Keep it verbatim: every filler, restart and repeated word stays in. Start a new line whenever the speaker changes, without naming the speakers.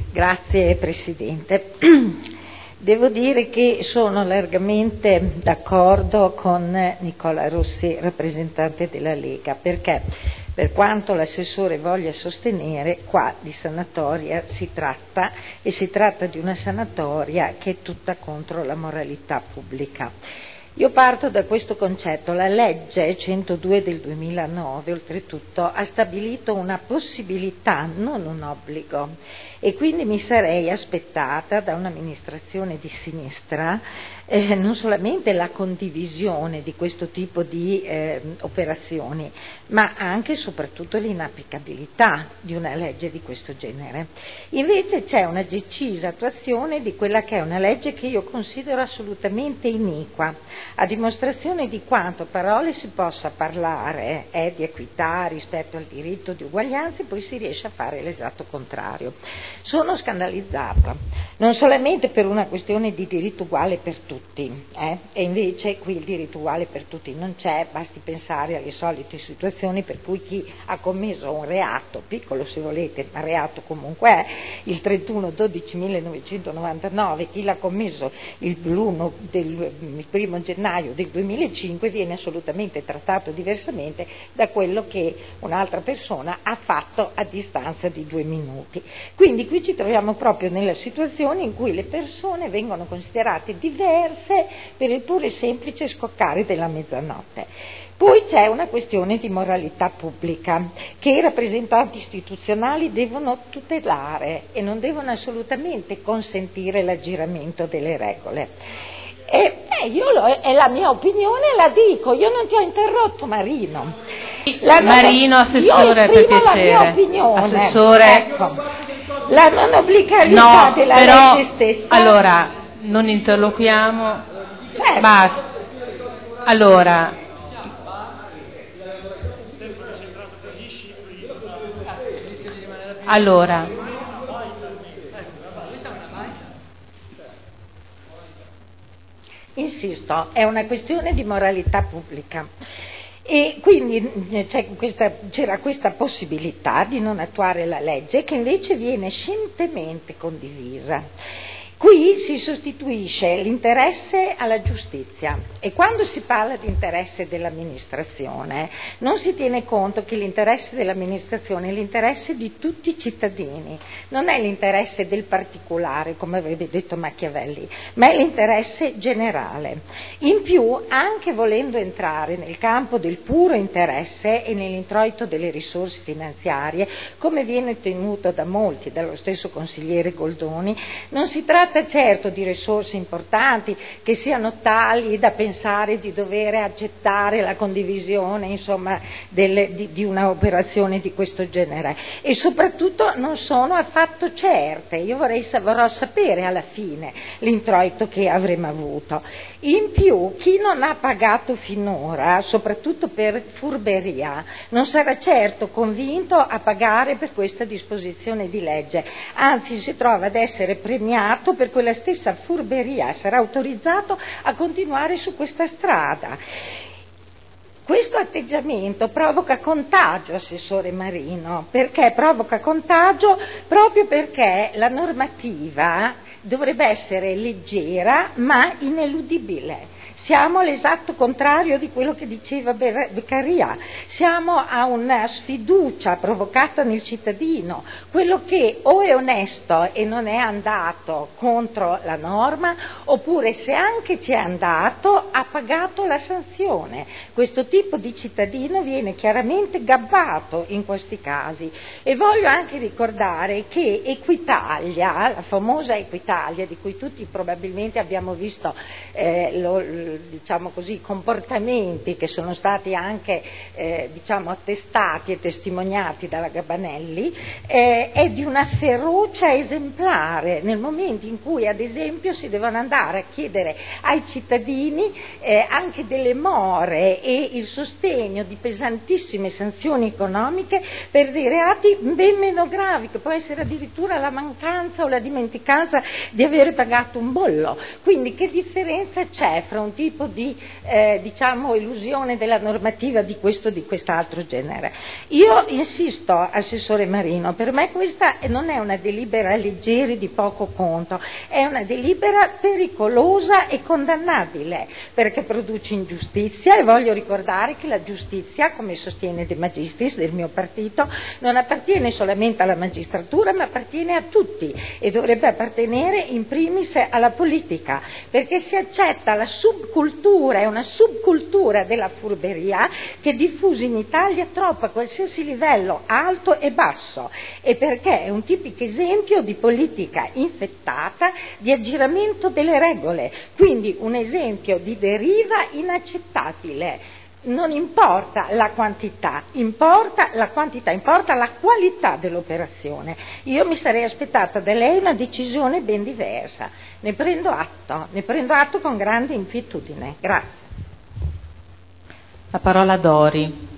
Grazie Presidente. Devo dire che sono largamente d'accordo con Nicola Rossi, rappresentante della Lega, perché per quanto l'assessore voglia sostenere, qua di sanatoria si tratta, e si tratta di una sanatoria che è tutta contro la moralità pubblica. Io parto da questo concetto. La legge centodue del duemilanove, oltretutto, ha stabilito una possibilità, non un obbligo, e quindi mi sarei aspettata da un'amministrazione di sinistra eh, non solamente la condivisione di questo tipo di eh, operazioni, ma anche e soprattutto l'inapplicabilità di una legge di questo genere. Invece c'è una decisa attuazione di quella che è una legge che io considero assolutamente iniqua, a dimostrazione di quanto a parole si possa parlare eh, di equità rispetto al diritto di uguaglianza e poi si riesce a fare l'esatto contrario. Sono scandalizzata, non solamente per una questione di diritto uguale per tutti, eh, e invece qui il diritto uguale per tutti non c'è, basti pensare alle solite situazioni per cui chi ha commesso un reato, piccolo se volete, ma reato comunque è, il trentuno dodici millenovecentonovantanove, chi l'ha commesso il, l'uno del, il primo gennaio del duemilacinque viene assolutamente trattato diversamente da quello che un'altra persona ha fatto a distanza di due minuti. Quindi qui ci troviamo proprio nella situazione in cui le persone vengono considerate diverse per il puro e semplice scoccare della mezzanotte. Poi c'è una questione di moralità pubblica che i rappresentanti istituzionali devono tutelare e non devono assolutamente consentire l'aggiramento delle regole. E eh, io lo, è la mia opinione, la dico, io non ti ho interrotto Marino. La
Marino,
non,
assessore,
io
per piacere.
la mia opinione.
Assessore.
Ecco. La non obbligabilità
no,
della
però,
legge stessa.
Allora, non interloquiamo.
Certo.
Basta. Allora. Allora.
Insisto, è una questione di moralità pubblica e quindi c'è questa, c'era questa possibilità di non attuare la legge che invece viene scientemente condivisa. Qui si sostituisce l'interesse alla giustizia e quando si parla di interesse dell'amministrazione non si tiene conto che l'interesse dell'amministrazione è l'interesse di tutti i cittadini, non è l'interesse del particolare come avrebbe detto Machiavelli, ma è l'interesse generale. In più, anche volendo entrare nel campo del puro interesse e nell'introito delle risorse finanziarie, come viene tenuto da molti, dallo stesso consigliere Goldoni, non si tratta certo di risorse importanti che siano tali da pensare di dover accettare la condivisione insomma delle, di, di una operazione di questo genere e soprattutto non sono affatto certe. Io vorrei vorrò sapere alla fine l'introito che avremo avuto. In più chi non ha pagato finora, soprattutto per furberia, non sarà certo convinto a pagare per questa disposizione di legge, anzi si trova ad essere premiato per quella stessa furberia, sarà autorizzato a continuare su questa strada. Questo atteggiamento provoca contagio, Assessore Marino, perché provoca contagio proprio perché la normativa dovrebbe essere leggera ma ineludibile. Siamo all'esatto contrario di quello che diceva Beccaria, siamo a una sfiducia provocata nel cittadino, quello che o è onesto e non è andato contro la norma, oppure se anche ci è andato ha pagato la sanzione. Questo tipo di cittadino viene chiaramente gabbato in questi casi e voglio anche ricordare che Equitalia, la famosa Equitalia di cui tutti probabilmente abbiamo visto eh, lo, diciamo così, comportamenti che sono stati anche eh, diciamo attestati e testimoniati dalla Gabanelli, eh, è di una ferocia esemplare nel momento in cui ad esempio si devono andare a chiedere ai cittadini eh, anche delle more e il sostegno di pesantissime sanzioni economiche per dei reati ben meno gravi, che può essere addirittura la mancanza o la dimenticanza di avere pagato un bollo. Quindi che differenza c'è fra un tipo tipo di eh, diciamo elusione della normativa di questo o di quest'altro genere. Io insisto, Assessore Marino, per me questa non è una delibera leggeri di poco conto, è una delibera pericolosa e condannabile, perché produce ingiustizia, e voglio ricordare che la giustizia, come sostiene De Magistris del mio partito, non appartiene solamente alla magistratura, ma appartiene a tutti e dovrebbe appartenere in primis alla politica, perché si accetta la subcultura, è una subcultura della furberia che è diffusa in Italia troppo a qualsiasi livello, alto e basso, e perché è un tipico esempio di politica infettata, di aggiramento delle regole, quindi un esempio di deriva inaccettabile. Non importa la quantità, importa la quantità, importa la qualità dell'operazione. Io mi sarei aspettata da lei una decisione ben diversa. Ne prendo atto, ne prendo atto con grande inquietudine. Grazie.
La parola a Dori.